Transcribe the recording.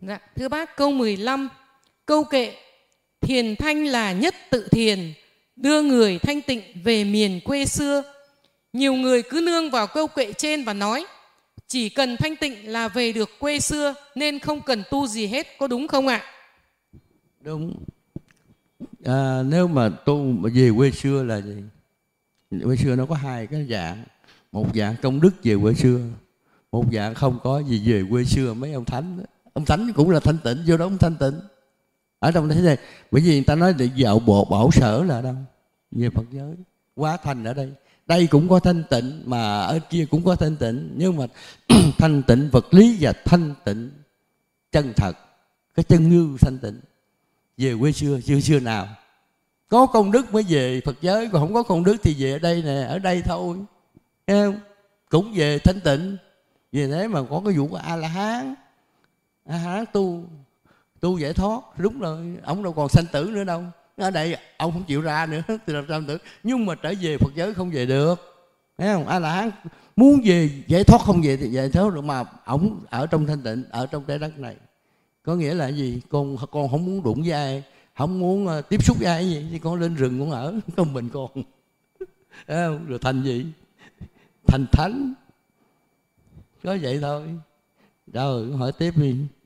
Dạ, thưa bác, câu 15, câu kệ thiền thanh là nhất tự thiền, đưa người thanh tịnh về miền quê xưa. Nhiều người cứ nương vào câu kệ trên và nói chỉ cần thanh tịnh là về được quê xưa nên không cần tu gì hết, có đúng không ạ? Đúng. Nếu mà tu mà về quê xưa là gì? Quê xưa nó có hai cái dạng. Một dạng công đức về quê xưa, một dạng không có gì về quê xưa. Mấy ông thánh đó. Ông thánh cũng là thanh tịnh, vô đó ông thanh tịnh. Ở trong thế này, bởi vì người ta nói để dạo bộ bảo sở là đâu? Về Phật giới. Quá thành ở đây. Đây cũng có thanh tịnh, mà ở kia cũng có thanh tịnh. Nhưng mà thanh tịnh vật lý và thanh tịnh chân thật. Cái chân như thanh tịnh. Về quê xưa, xưa nào? Có công đức mới về Phật giới, còn không có công đức thì về ở đây nè, ở đây thôi. Thấy không? Cũng về thanh tịnh. Vì thế mà có cái vụ của A-la-hán. A-la-hán tu giải thoát, đúng rồi, ông đâu còn sanh tử nữa đâu. Ở đây ông không chịu ra nữa thì làm sao tử. Nhưng mà trở về Phật giới không về được. Thấy không? A-la-hán muốn về giải thoát không về thì giải thoát được, mà ông ở trong thanh tịnh, ở trong trái đất này. Có nghĩa là gì? Con không muốn đụng với ai, không muốn tiếp xúc với ai gì, thì con lên rừng con ở, con mình con. Thấy không? Rồi thành gì? Thành thánh. Có vậy thôi. Rồi hỏi tiếp đi.